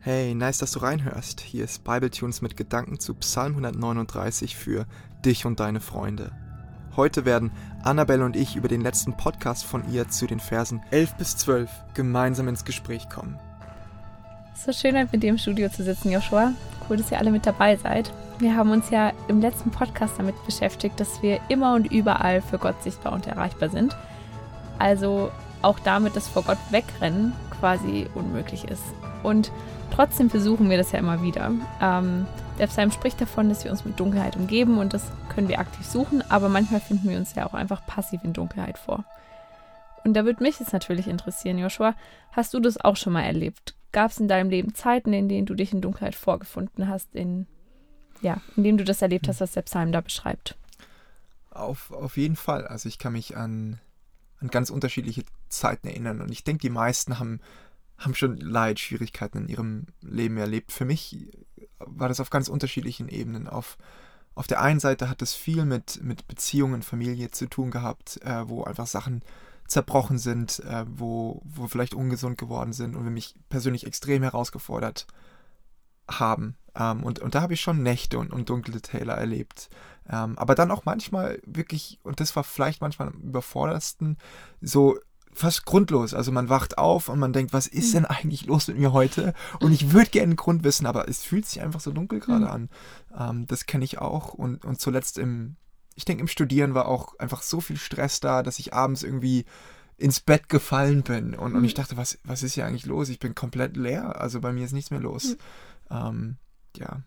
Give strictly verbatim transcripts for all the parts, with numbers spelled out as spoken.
Hey, nice, dass du reinhörst. Hier ist Bibletunes mit Gedanken zu Psalm hundertneununddreißig für dich und deine Freunde. Heute werden Annabelle und ich über den letzten Podcast von ihr zu den Versen elf bis zwölf gemeinsam ins Gespräch kommen. So schön, mit dir im Studio zu sitzen, Joshua. Cool, dass ihr alle mit dabei seid. Wir haben uns ja im letzten Podcast damit beschäftigt, dass wir immer und überall für Gott sichtbar und erreichbar sind. Also auch damit, dass vor Gott wegrennen quasi unmöglich ist. Und trotzdem versuchen wir das ja immer wieder. Ähm, der Psalm spricht davon, dass wir uns mit Dunkelheit umgeben und das können wir aktiv suchen, aber manchmal finden wir uns ja auch einfach passiv in Dunkelheit vor. Und da würde mich jetzt natürlich interessieren, Joshua, hast du das auch schon mal erlebt? Gab es in deinem Leben Zeiten, in denen du dich in Dunkelheit vorgefunden hast, in, ja, in denen du das erlebt hast, was der Psalm da beschreibt? Auf, auf jeden Fall. Also ich kann mich an, an ganz unterschiedliche Zeiten erinnern und ich denke, die meisten haben haben schon Leid, Schwierigkeiten in ihrem Leben erlebt. Für mich war das auf ganz unterschiedlichen Ebenen. Auf, auf der einen Seite hat es viel mit, mit Beziehungen, Familie zu tun gehabt, äh, wo einfach Sachen zerbrochen sind, äh, wo, wo vielleicht ungesund geworden sind und wir mich persönlich extrem herausgefordert haben. Ähm, und, und da habe ich schon Nächte und, und dunkle Täler erlebt. Ähm, aber dann auch manchmal wirklich, und das war vielleicht manchmal am überforderndsten, so fast grundlos. Also man wacht auf und man denkt, was ist denn eigentlich los mit mir heute? Und ich würde gerne einen Grund wissen, aber es fühlt sich einfach so dunkel gerade an. Ähm, das kenne ich auch. Und, und zuletzt im, ich denke im Studieren war auch einfach so viel Stress da, dass ich abends irgendwie ins Bett gefallen bin. Und, und ich dachte, was, was ist hier eigentlich los? Ich bin komplett leer. Also bei mir ist nichts mehr los. Mhm. Ähm, ja.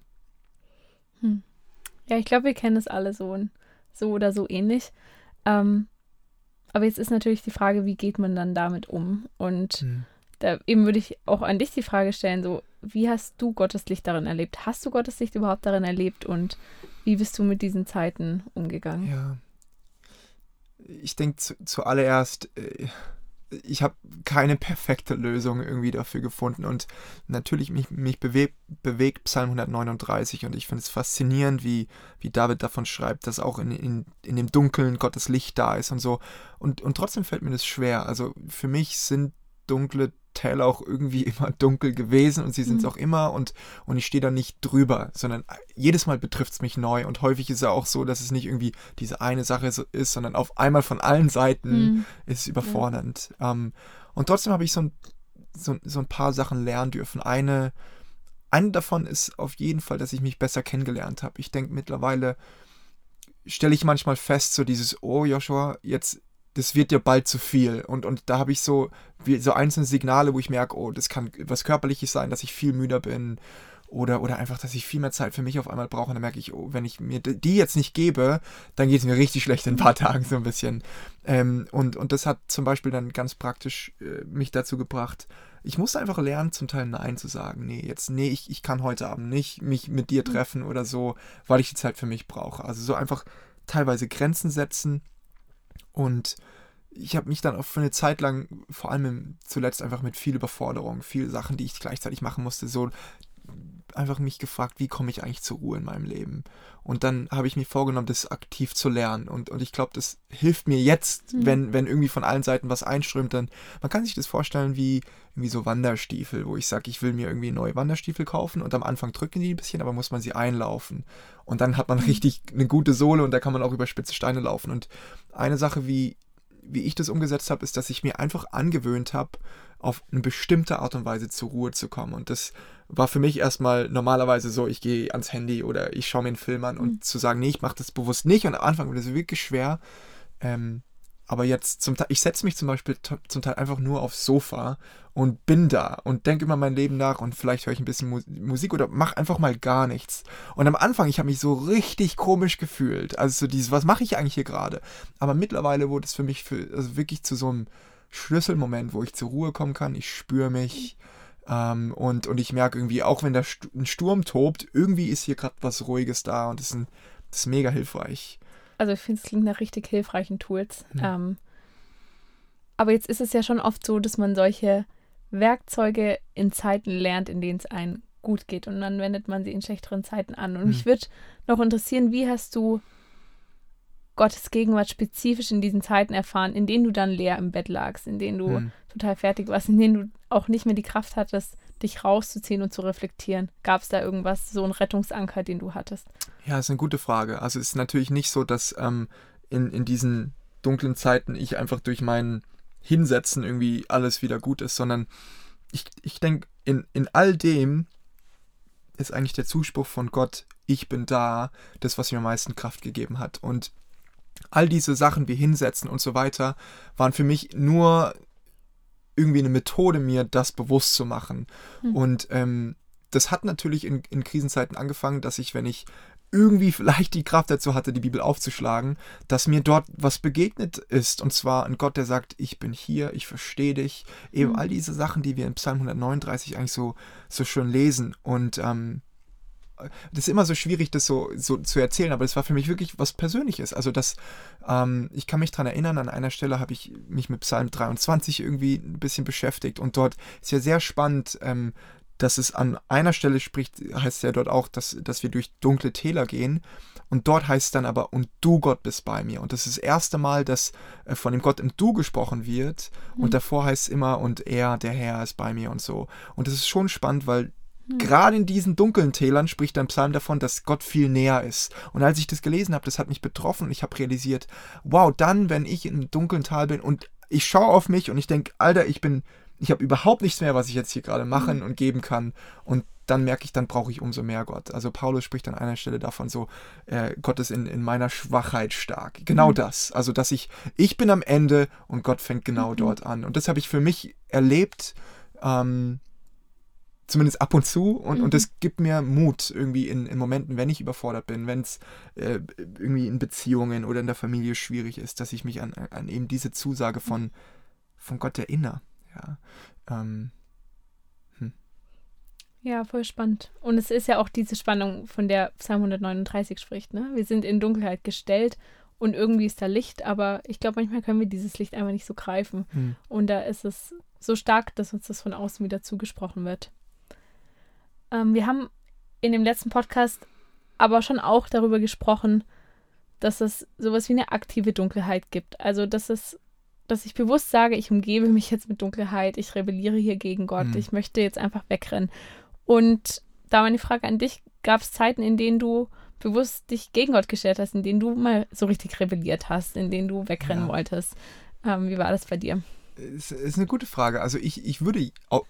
Hm. Ja, ich glaube, wir kennen es alle so, so oder so ähnlich. Ähm, Aber jetzt ist natürlich die Frage, wie geht man dann damit um? Und mhm. da eben würde ich auch an dich die Frage stellen, so, wie hast du Gottes Licht darin erlebt? Hast du Gottes Licht überhaupt darin erlebt und wie bist du mit diesen Zeiten umgegangen? Ja, ich denke zu, zuallererst, äh, ich habe keine perfekte Lösung irgendwie dafür gefunden und natürlich mich, mich bewegt, bewegt Psalm hundertneununddreißig und ich finde es faszinierend, wie, wie David davon schreibt, dass auch in, in, in dem Dunkeln Gottes Licht da ist und so und, und trotzdem fällt mir das schwer. Also für mich sind dunkle Täler auch irgendwie immer dunkel gewesen und sie sind es mhm. auch immer und, und ich stehe da nicht drüber, sondern jedes Mal betrifft es mich neu und häufig ist es auch so, dass es nicht irgendwie diese eine Sache ist, sondern auf einmal von allen Seiten mhm. ist es überfordernd. Ja. Um, und trotzdem habe ich so ein, so, so ein paar Sachen lernen dürfen. Eine, eine davon ist auf jeden Fall, dass ich mich besser kennengelernt habe. Ich denke mittlerweile, stelle ich manchmal fest, so dieses, oh Joshua, jetzt das wird ja bald zu viel. Und, und da habe ich so, wie, so einzelne Signale, wo ich merke, oh, das kann was Körperliches sein, dass ich viel müder bin. Oder, oder einfach, dass ich viel mehr Zeit für mich auf einmal brauche. Und dann merke ich, oh, wenn ich mir die jetzt nicht gebe, dann geht es mir richtig schlecht in ein paar Tagen so ein bisschen. Ähm, und, und das hat zum Beispiel dann ganz praktisch äh, mich dazu gebracht, ich musste einfach lernen, zum Teil Nein zu sagen. Nee, jetzt, nee, ich, ich kann heute Abend nicht mich mit dir treffen oder so, weil ich die Zeit für mich brauche. Also so einfach teilweise Grenzen setzen. Und ich habe mich dann auch für eine Zeit lang, vor allem zuletzt einfach mit viel Überforderung, viele Sachen, die ich gleichzeitig machen musste, so einfach mich gefragt, wie komme ich eigentlich zur Ruhe in meinem Leben? Und dann habe ich mir vorgenommen, das aktiv zu lernen. Und, und ich glaube, das hilft mir jetzt, mhm. wenn, wenn irgendwie von allen Seiten was einströmt, dann, man kann sich das vorstellen wie irgendwie so Wanderstiefel, wo ich sage, ich will mir irgendwie neue Wanderstiefel kaufen und am Anfang drücken die ein bisschen, aber muss man sie einlaufen. Und dann hat man mhm. richtig eine gute Sohle und da kann man auch über spitze Steine laufen. Und eine Sache, wie, wie ich das umgesetzt habe, ist, dass ich mir einfach angewöhnt habe, auf eine bestimmte Art und Weise zur Ruhe zu kommen. Und das war für mich erstmal normalerweise so, ich gehe ans Handy oder ich schaue mir einen Film an und mhm. zu sagen, nee, ich mache das bewusst nicht. Und am Anfang war das wirklich schwer. Ähm, aber jetzt, zum Teil, ich setze mich zum Beispiel t- zum Teil einfach nur aufs Sofa und bin da und denke immer mein Leben nach und vielleicht höre ich ein bisschen Mu- Musik oder mache einfach mal gar nichts. Und am Anfang, ich habe mich so richtig komisch gefühlt. Also so dieses, was mache ich eigentlich hier gerade? Aber mittlerweile wurde es für mich für, also wirklich zu so einem Schlüsselmoment, wo ich zur Ruhe kommen kann. Ich spüre mich ähm, und, und ich merke irgendwie, auch wenn der St- ein Sturm tobt, irgendwie ist hier gerade was Ruhiges da und das ist, ein, das ist mega hilfreich. Also ich finde, es klingt nach richtig hilfreichen Tools. Mhm. Ähm, aber jetzt ist es ja schon oft so, dass man solche Werkzeuge in Zeiten lernt, in denen es einem gut geht und dann wendet man sie in schlechteren Zeiten an. Und mhm. mich würde noch interessieren, wie hast du Gottes Gegenwart spezifisch in diesen Zeiten erfahren, in denen du dann leer im Bett lagst, in denen du hm. total fertig warst, in denen du auch nicht mehr die Kraft hattest, dich rauszuziehen und zu reflektieren? Gab es da irgendwas, so einen Rettungsanker, den du hattest? Ja, ist eine gute Frage. Also es ist natürlich nicht so, dass ähm, in, in diesen dunklen Zeiten ich einfach durch mein Hinsetzen irgendwie alles wieder gut ist, sondern ich, ich denke, in, in all dem ist eigentlich der Zuspruch von Gott, ich bin da, das, was mir am meisten Kraft gegeben hat. Und all diese Sachen wie Hinsetzen und so weiter waren für mich nur irgendwie eine Methode, mir das bewusst zu machen. Hm. Und ähm, das hat natürlich in, in Krisenzeiten angefangen, dass ich, wenn ich irgendwie vielleicht die Kraft dazu hatte, die Bibel aufzuschlagen, dass mir dort was begegnet ist. Und zwar ein Gott, der sagt, ich bin hier, ich verstehe dich. Eben mhm. all diese Sachen, die wir in Psalm hundertneununddreißig eigentlich so, so schön lesen. Und ähm, das ist immer so schwierig, das so, so zu erzählen, aber das war für mich wirklich was Persönliches. Also das, ähm, ich kann mich daran erinnern, an einer Stelle habe ich mich mit Psalm dreiundzwanzig irgendwie ein bisschen beschäftigt. Und dort ist ja sehr spannend, ähm, dass es an einer Stelle spricht, heißt es ja dort auch, dass, dass wir durch dunkle Täler gehen. Und dort heißt es dann aber, und du Gott bist bei mir. Und das ist das erste Mal, dass äh, von dem Gott im Du gesprochen wird. Mhm. Und davor heißt es immer, und er, der Herr, ist bei mir und so. Und das ist schon spannend, weil mhm. gerade in diesen dunklen Tälern spricht der Psalm davon, dass Gott viel näher ist. Und als ich das gelesen habe, das hat mich betroffen. Und ich habe realisiert, wow, dann, wenn ich im dunklen Tal bin und ich schaue auf mich und ich denke, Alter, ich bin... Ich habe überhaupt nichts mehr, was ich jetzt hier gerade machen und geben kann. Und dann merke ich, dann brauche ich umso mehr Gott. Also Paulus spricht an einer Stelle davon so, äh, Gott ist in, in meiner Schwachheit stark. Genau mhm. das. Also, dass ich, ich bin am Ende und Gott fängt genau mhm. dort an. Und das habe ich für mich erlebt, ähm, zumindest ab und zu. Und, mhm. und das gibt mir Mut irgendwie in, in Momenten, wenn ich überfordert bin, wenn es äh, irgendwie in Beziehungen oder in der Familie schwierig ist, dass ich mich an, an eben diese Zusage von, von Gott erinnere. Ja, ähm, hm. ja, voll spannend. Und es ist ja auch diese Spannung, von der Psalm hundertneununddreißig spricht, ne? Wir sind in Dunkelheit gestellt und irgendwie ist da Licht, aber ich glaube, manchmal können wir dieses Licht einfach nicht so greifen. Hm. Und da ist es so stark, dass uns das von außen wieder zugesprochen wird. Ähm, wir haben in dem letzten Podcast aber schon auch darüber gesprochen, dass es sowas wie eine aktive Dunkelheit gibt. Also, dass es dass ich bewusst sage, ich umgebe mich jetzt mit Dunkelheit, ich rebelliere hier gegen Gott, mhm. ich möchte jetzt einfach wegrennen. Und da meine Frage an dich, gab es Zeiten, in denen du bewusst dich gegen Gott gestellt hast, in denen du mal so richtig rebelliert hast, in denen du wegrennen ja. wolltest? Ähm, wie war das bei dir? Es ist eine gute Frage. Also ich, ich würde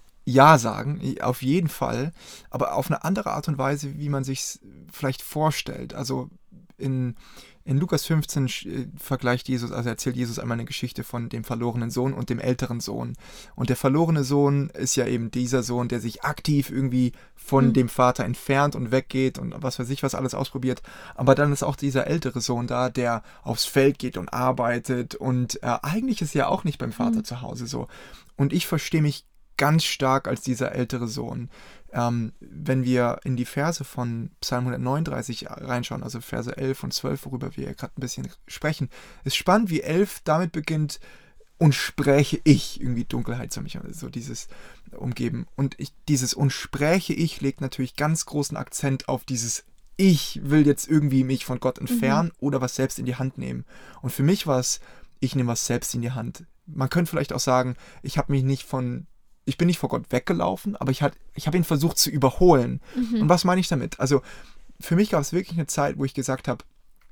ja sagen, auf jeden Fall, aber auf eine andere Art und Weise, wie man sich es vielleicht vorstellt. Also in In Lukas fünfzehn äh, vergleicht Jesus, also erzählt Jesus einmal eine Geschichte von dem verlorenen Sohn und dem älteren Sohn. Und der verlorene Sohn ist ja eben dieser Sohn, der sich aktiv irgendwie von mhm. dem Vater entfernt und weggeht und was weiß ich, was alles ausprobiert. Aber dann ist auch dieser ältere Sohn da, der aufs Feld geht und arbeitet und äh, eigentlich ist ja auch nicht beim Vater mhm. zu Hause so. Und ich verstehe mich ganz stark als dieser ältere Sohn. Ähm, wenn wir in die Verse von Psalm hundertneununddreißig reinschauen, also Verse elf und zwölf, worüber wir gerade ein bisschen sprechen, ist spannend, wie elf damit beginnt, und spräche ich, irgendwie Dunkelheit zu mich, so dieses Umgeben. Und ich, dieses und spräche ich legt natürlich ganz großen Akzent auf dieses ich will jetzt irgendwie mich von Gott entfernen mhm. oder was selbst in die Hand nehmen. Und für mich war es, ich nehme was selbst in die Hand. Man könnte vielleicht auch sagen, ich habe mich nicht von Ich bin nicht vor Gott weggelaufen, aber ich, hat, ich habe ihn versucht zu überholen. Mhm. Und was meine ich damit? Also für mich gab es wirklich eine Zeit, wo ich gesagt habe,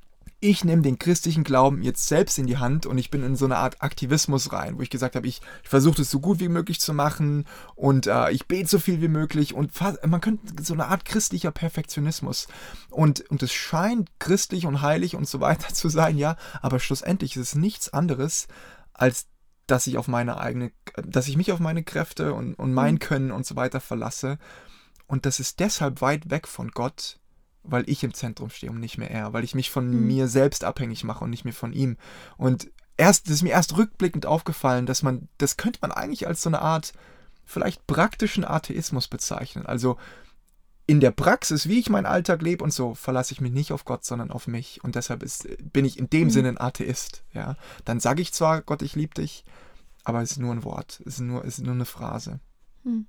ich nehme den christlichen Glauben jetzt selbst in die Hand und ich bin in so eine Art Aktivismus rein, wo ich gesagt habe, ich, ich versuche das so gut wie möglich zu machen und äh, ich bete so viel wie möglich und fast, man könnte so eine Art christlicher Perfektionismus. Und, und es scheint christlich und heilig und so weiter zu sein, ja, aber schlussendlich ist es nichts anderes als dass ich auf meine eigene, dass ich mich auf meine Kräfte und, und mein Können und so weiter verlasse. Und das ist deshalb weit weg von Gott, weil ich im Zentrum stehe und nicht mehr er, weil ich mich von mhm. mir selbst abhängig mache und nicht mehr von ihm. Und erst, das ist mir erst rückblickend aufgefallen, dass man, das könnte man eigentlich als so eine Art vielleicht praktischen Atheismus bezeichnen. Also in der Praxis, wie ich meinen Alltag lebe und so, verlasse ich mich nicht auf Gott, sondern auf mich. Und deshalb ist, bin ich in dem mhm. Sinne ein Atheist. Ja? Dann sage ich zwar, Gott, ich liebe dich, aber es ist nur ein Wort, es ist nur, es ist nur eine Phrase. Hm.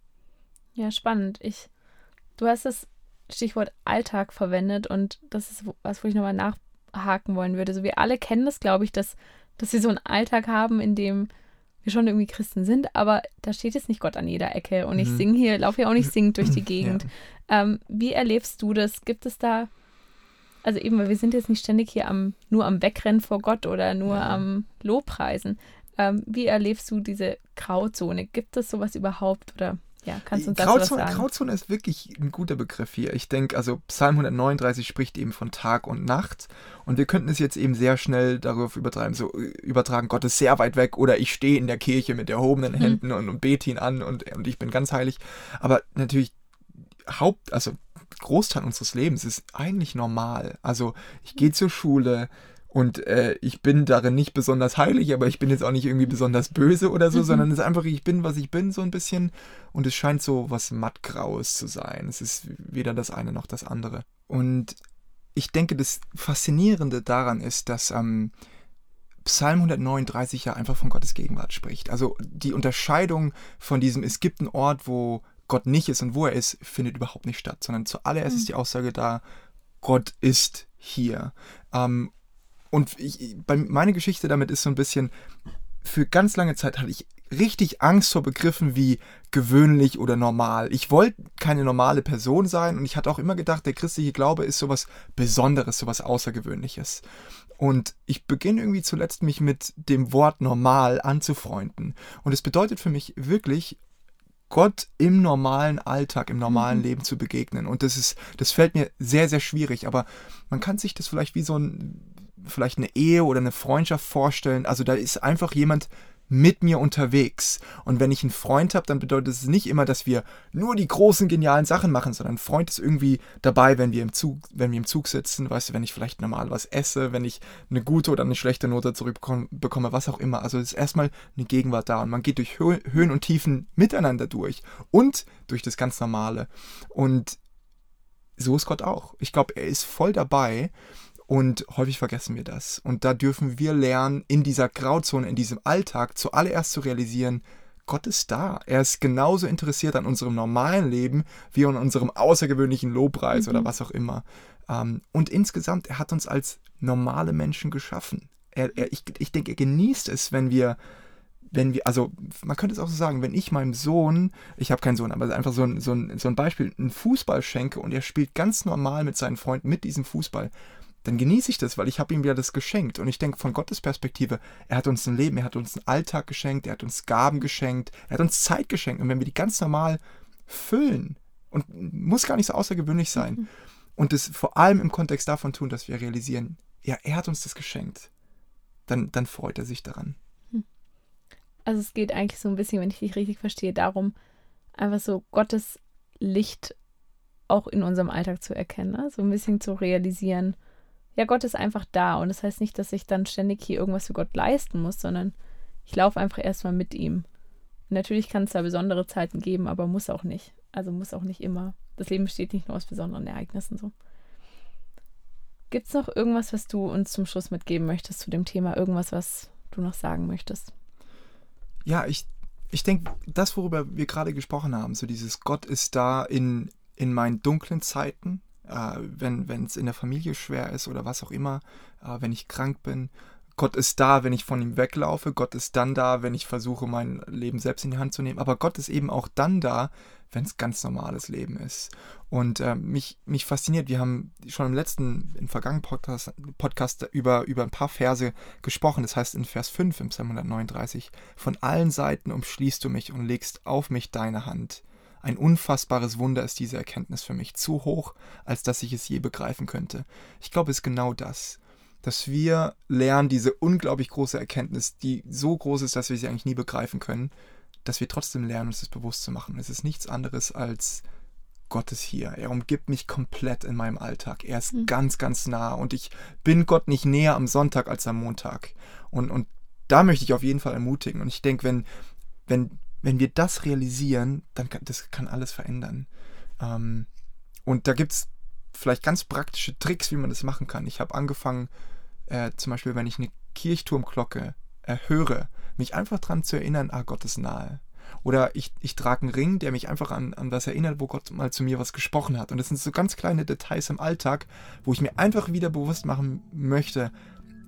Ja, spannend. Ich, du hast das Stichwort Alltag verwendet und das ist was, wo ich nochmal nachhaken wollen würde. Also wir alle kennen das, glaube ich, dass, dass wir so einen Alltag haben, in dem wir schon irgendwie Christen sind, aber da steht jetzt nicht Gott an jeder Ecke und ich Mhm. singe hier, laufe hier auch nicht singend durch die Ja. Gegend. Ähm, wie erlebst du das? Gibt es da, also eben, weil wir sind jetzt nicht ständig hier am, nur am Wegrennen vor Gott oder nur Ja. am Lobpreisen. Ähm, wie erlebst du diese Grauzone? Gibt es sowas überhaupt oder ja, kannst du uns dazu was Grauzone, sagen? Grauzone ist wirklich ein guter Begriff hier. Ich denke, also Psalm hundertneununddreißig spricht eben von Tag und Nacht und wir könnten es jetzt eben sehr schnell darauf übertreiben, so äh, übertragen, Gott ist sehr weit weg oder ich stehe in der Kirche mit erhobenen Mhm. Händen und, und bete ihn an und, und ich bin ganz heilig. Aber natürlich Haupt, also Großteil unseres Lebens ist eigentlich normal. Also ich gehe zur Schule und äh, ich bin darin nicht besonders heilig, aber ich bin jetzt auch nicht irgendwie besonders böse oder so, Mhm. sondern es ist einfach, ich bin, was ich bin, so ein bisschen. Und es scheint so was mattgraues zu sein. Es ist weder das eine noch das andere. Und ich denke, das Faszinierende daran ist, dass ähm, Psalm hundertneununddreißig ja einfach von Gottes Gegenwart spricht. Also die Unterscheidung von diesem, es gibt einen Ort, wo Gott nicht ist und wo er ist, findet überhaupt nicht statt, sondern zuallererst Mhm. ist die Aussage da, Gott ist hier. Ähm, und ich, bei, meine Geschichte damit ist so ein bisschen, für ganz lange Zeit hatte ich richtig Angst vor Begriffen wie gewöhnlich oder normal. Ich wollte keine normale Person sein und ich hatte auch immer gedacht, der christliche Glaube ist sowas Besonderes, sowas Außergewöhnliches. Und ich beginne irgendwie zuletzt mich mit dem Wort normal anzufreunden. Und es bedeutet für mich wirklich, Gott im normalen Alltag, im normalen Mhm. Leben zu begegnen. Und das ist, das fällt mir sehr, sehr schwierig. Aber man kann sich das vielleicht wie so ein, vielleicht eine Ehe oder eine Freundschaft vorstellen. Also da ist einfach jemand mit mir unterwegs. Und wenn ich einen Freund habe, dann bedeutet es nicht immer, dass wir nur die großen, genialen Sachen machen, sondern ein Freund ist irgendwie dabei, wenn wir im Zug, wenn wir im Zug sitzen, weißt du, wenn ich vielleicht normal was esse, wenn ich eine gute oder eine schlechte Note zurückbekomme, was auch immer. Also es ist erstmal eine Gegenwart da und man geht durch Hö- Höhen und Tiefen miteinander durch und durch das ganz Normale. Und so ist Gott auch. Ich glaube, er ist voll dabei. Und häufig vergessen wir das. Und da dürfen wir lernen, in dieser Grauzone, in diesem Alltag zuallererst zu realisieren, Gott ist da. Er ist genauso interessiert an unserem normalen Leben wie an unserem außergewöhnlichen Lobpreis Mhm. oder was auch immer. Ähm, und insgesamt, er hat uns als normale Menschen geschaffen. Er, er, ich, ich denke, er genießt es, wenn wir, wenn wir, also man könnte es auch so sagen, wenn ich meinem Sohn, ich habe keinen Sohn, aber einfach so ein, so, ein, so ein Beispiel, einen Fußball schenke und er spielt ganz normal mit seinen Freunden mit diesem Fußball, dann genieße ich das, weil ich habe ihm ja das geschenkt. Und ich denke, von Gottes Perspektive, er hat uns ein Leben, er hat uns einen Alltag geschenkt, er hat uns Gaben geschenkt, er hat uns Zeit geschenkt. Und wenn wir die ganz normal füllen, und muss gar nicht so außergewöhnlich sein, Mhm. und das vor allem im Kontext davon tun, dass wir realisieren, ja, er hat uns das geschenkt, dann, dann freut er sich daran. Also es geht eigentlich so ein bisschen, wenn ich dich richtig verstehe, darum, einfach so Gottes Licht auch in unserem Alltag zu erkennen, ne? So ein bisschen zu realisieren, ja, Gott ist einfach da und das heißt nicht, dass ich dann ständig hier irgendwas für Gott leisten muss, sondern ich laufe einfach erstmal mit ihm. Und natürlich kann es da besondere Zeiten geben, aber muss auch nicht. Also muss auch nicht immer. Das Leben besteht nicht nur aus besonderen Ereignissen so. Gibt es noch irgendwas, was du uns zum Schluss mitgeben möchtest zu dem Thema? Irgendwas, was du noch sagen möchtest? Ja, ich, ich denke, das, worüber wir gerade gesprochen haben, so dieses Gott ist da in, in meinen dunklen Zeiten, äh, wenn es in der Familie schwer ist oder was auch immer, äh, wenn ich krank bin. Gott ist da, wenn ich von ihm weglaufe. Gott ist dann da, wenn ich versuche, mein Leben selbst in die Hand zu nehmen. Aber Gott ist eben auch dann da, wenn es ganz normales Leben ist. Und äh, mich, mich fasziniert, wir haben schon im letzten, im vergangenen Podcast, Podcast über, über ein paar Verse gesprochen. Das heißt in Vers fünf im Psalm hundertneununddreißig, von allen Seiten umschließt du mich und legst auf mich deine Hand. Ein unfassbares Wunder ist diese Erkenntnis für mich, zu hoch, als dass ich es je begreifen könnte. Ich glaube, es ist genau das, dass wir lernen, diese unglaublich große Erkenntnis, die so groß ist, dass wir sie eigentlich nie begreifen können, dass wir trotzdem lernen, uns das bewusst zu machen. Es ist nichts anderes als Gott ist hier. Er umgibt mich komplett in meinem Alltag. Er ist mhm. ganz, ganz nah und ich bin Gott nicht näher am Sonntag als am Montag. Und, und da möchte ich auf jeden Fall ermutigen. Und ich denke, wenn, wenn, wenn wir das realisieren, dann kann das kann alles verändern. Ähm, und da gibt es vielleicht ganz praktische Tricks, wie man das machen kann. Ich habe angefangen, äh, zum Beispiel, wenn ich eine Kirchturmglocke äh, höre, mich einfach daran zu erinnern, ah, Gott ist nahe. Oder ich, ich trage einen Ring, der mich einfach an, an was erinnert, wo Gott mal zu mir was gesprochen hat. Und das sind so ganz kleine Details im Alltag, wo ich mir einfach wieder bewusst machen möchte,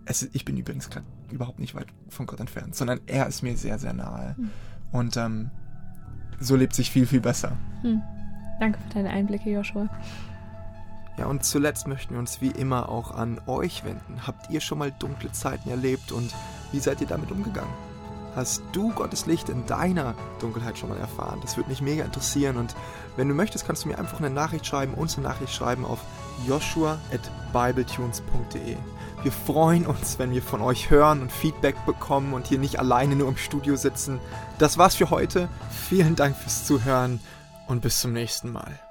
es, ich bin übrigens gerade überhaupt nicht weit von Gott entfernt, sondern er ist mir sehr, sehr nahe. Hm. Und ähm, so lebt sich viel, viel besser. Hm. Danke für deine Einblicke, Joshua. Ja, und zuletzt möchten wir uns wie immer auch an euch wenden. Habt ihr schon mal dunkle Zeiten erlebt und wie seid ihr damit umgegangen? Hast du Gottes Licht in deiner Dunkelheit schon mal erfahren? Das würde mich mega interessieren und wenn du möchtest, kannst du mir einfach eine Nachricht schreiben, uns eine Nachricht schreiben auf joshua at bibletunes punkt de. Wir freuen uns, wenn wir von euch hören und Feedback bekommen und hier nicht alleine nur im Studio sitzen. Das war's für heute. Vielen Dank fürs Zuhören und bis zum nächsten Mal.